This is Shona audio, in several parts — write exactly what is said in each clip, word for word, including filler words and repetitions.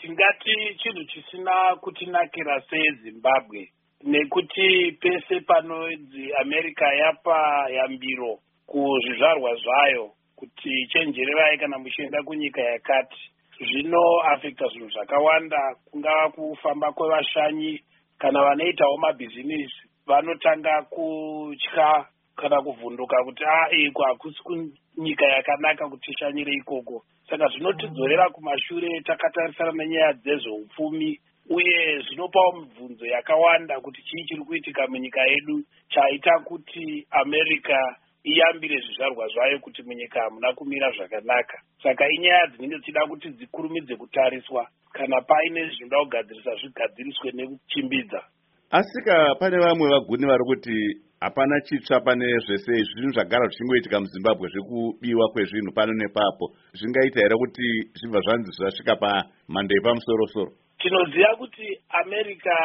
tingati chinhu chisina kutinakira seZimbabwe, nekuti pese panonzi America yapa yambiro kuzvizvarwa zvayo kuti chenjererai kana muchienda kunyika yakati, zvinoafekta zvinhu zvakawanda, kungava kufamba kwevashanyi kana vanoitawo mabhizinisi vanotanga kutya kana kuvhunduka kuti a iko hakusi kunyika yakanaka kuti tishanyire ikoko. Saka zvinotidzorera kumashure takatarisana nenyaya dzezveupfumi, uye zvinopawo mibvunzo yakawanda kuti chii chiri kuitika munyika yedu chaita kuti America iyambire zvizvarwa zvayo kuti munyika hamuna kumira zvakanaka. Saka inyaya dzinenge dzichida kuti dzikurumidze kutariswa, kana paine zvinoda kugadzirisa zvigadziriswe nekuchimbidza. Asika pane vamwe vaguni vari kuti hapana chitsva pane zvese izvi zvinhu zvagara zvichingoitika muZimbabwe zvekubiwa kwezvinhu pano nepapo, zvingaita here kuti zvibva zvanzi zvasvika pamhando yepamusoro-soro? Tinoziva kuti America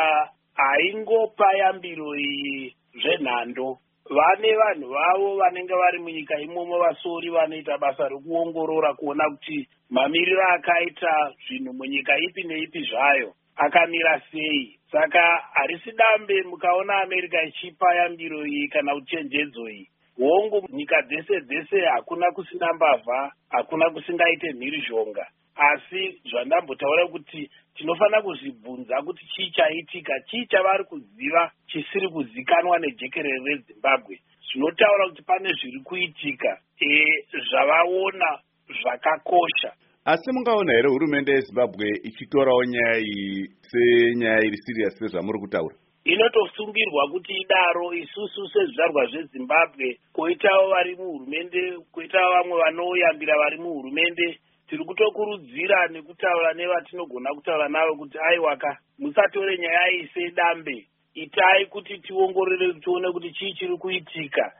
haingopa yambiro iyi zvenhando. Vane vanhu vavo vanenge vari munyika imomo vasori vanoita basa rekuongorora kuona kuti mamiriro akaita zvinhu munyika ipi neipi zvayo akamira sei. Saka harisi dambe mukaona America ichipa yambiro iyi kana kuchenjedzo iyi. Hongu nyika dzese dzese hakuna kusina mbavha, hakuna kusingaite mhirizhonga. Asi zvandambotaura kuti tinofanira kuzvibvunza kuti chii chaitika, chii chavari kuziva chisiri kuzikanwa nejekerere reZimbabwe. Zvinotaura kuti pane zviri kuitika e, zvavaona zvakakosha. Asi mungaona here hurumende yeZimbabwe ichitorawo nyaya iyi senyaya iri serious sezvamuri kutaura? Inotosungirwa kuti idaro. Isusu sezvizvarwa zveZimbabwe, koitawo vari muhurumende, koitawo vamwe vanoyambira vari muhurumende, tiri kutokurudzira nekutaura nevatinogona kutaura navo kuti aiwaka, musatore nyaya iyi sedambe. Itai kuti tiongorore tione kuti chii chiri kuitika.